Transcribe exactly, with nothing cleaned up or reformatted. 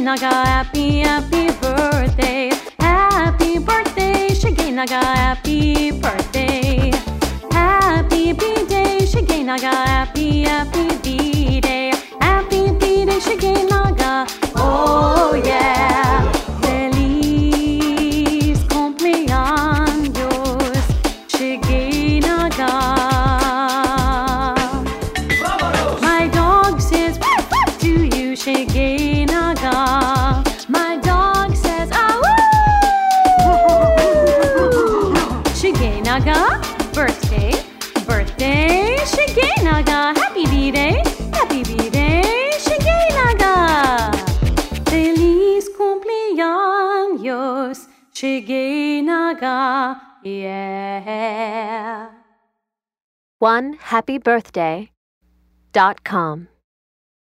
Shigenaga, happy, happy birthday. Happy birthday, Shigenaga, happy birthday. Happy B-Day, Shigenaga, happy, happy B-Day. Happy B-Day, Shigenaga, oh yeah. Feliz cumpleaños, Shigenaga. My dog says woof woof to you, Shigenaga. My dog says ah woo. Shigenaga, birthday, birthday, Shigenaga. Happy B-Day, happy B-Day, Shigenaga. Feliz cumpleaños, Shigenaga, yeah. one happy birthday dot com